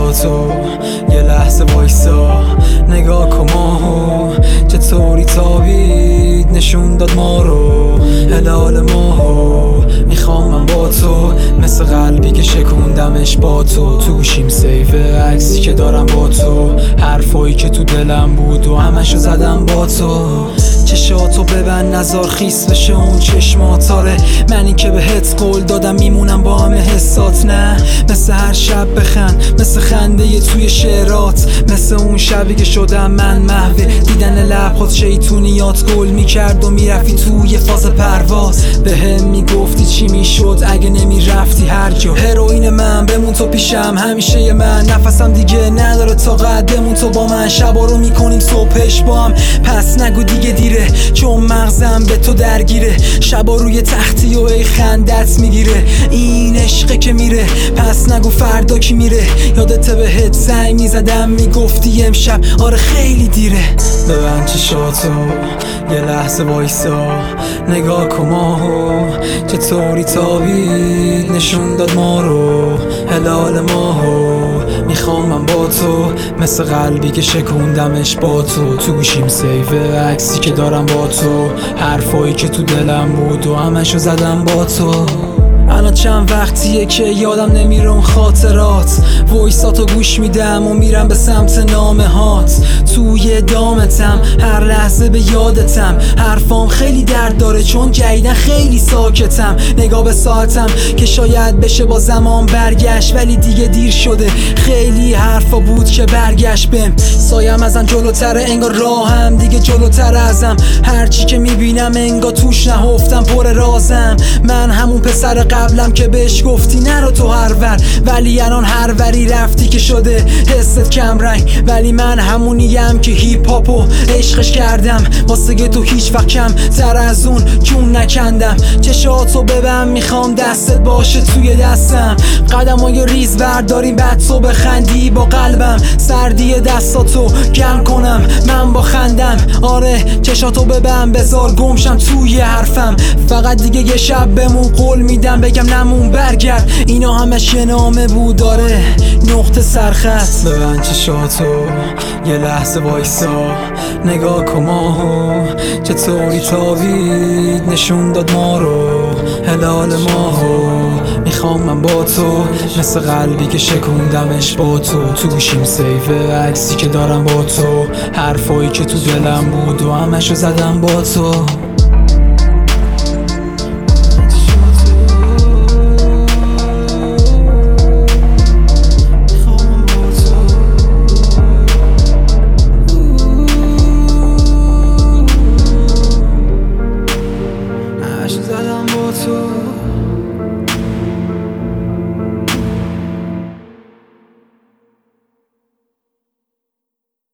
چشاتو یه لحظه وایسا نگاه کن ماهو چطوری تابید نشون داد ما رو هلال ماهو میخوام من با تو مثل قلبی که شکوندمش با تو توشیم سیف عکسی که دارم با تو حرفایی که تو دلم بود و همشو زدم با تو چشاتو ببند نزار خیس بشه اون چشماتاره منی که بهت قول دادم میمونم با همه حسات نه مثل هر شب بخند مثل خنده ی توی شعرات مثل اون شبی که شدم من محو دیدن لبات شیطونیات گل میکرد و میرفتی توی فاز پرواز بهم میگفتی چی میشد اگه نمیرفتی هر جا هروئین من بمون تو پیشم همیشه ی من نفسم دیگه نداره طاقت بمون تو با من شبا رو میکنیم صبحش با هم پس نگو دیگه دیره چون مغزم به تو درگیره شبا روی تختی و ای خندت میگیره این عشقه که میره پس نگو فردا کی میره یادت بهت زنگ میزدم میگفتی امشب آره خیلی دیره ببند چشاتو یه لحظه وایسا نگاه کن ماهو چطوری تابید نشون داد ما رو هلال ماهو میخوام من با تو مثل قلبی که شکوندمش با تو توشیم سیف عکسی که دارم با تو حرفایی که تو دلم بود و همشو زدم با تو الان چند وقتیه که یادم نمیره اون خاطرات وایساتو گوش میدم و میرم به سمت نامه هات توی دامتم هر لحظه به یادتم حرفام خیلی درد داره چون جدیدن خیلی ساکتم نگاه به ساعتم که شاید بشه با زمان برگشت ولی دیگه دیر شده خیلی حرفا بود که برگشت بهم سایم ازم جلوتره انگار راهم دیگه جلوتر ازم هرچی که میبینم انگار توش نهفتم پر رازم من همون پسر قبلم که بهش گفتی نرو تو هر ور ولی الان هر وری رفتی که شده حست کم رنگ ولی من همونیم که هیپ هاپو عشقش کردم واسه تو هیچ وقت کم تر از اون جون نکندم چشاتو ببند میخوام دستت باشه توی دستم قدمای ریز برداریم بعد تو بخندی با قلبم سردی دستاتو گرم کنم من با خندم آره چشاتو ببند بذار گمشم توی حرفم فقط دیگه یه شب بمون قول میدم بگم نمون برگرد اینا همش یه نامه بود داره نقطه سرخط ببند چشاتو یه لحظه وایسا نگاه کن ماهو چطوری تابید نشون داد ما رو هلال ماهو میخوام من با تو مثل قلبی که شکوندمش با تو توشیم سیف عکسی که دارم با تو حرفایی که تو دلم بود و همشو زدم با تو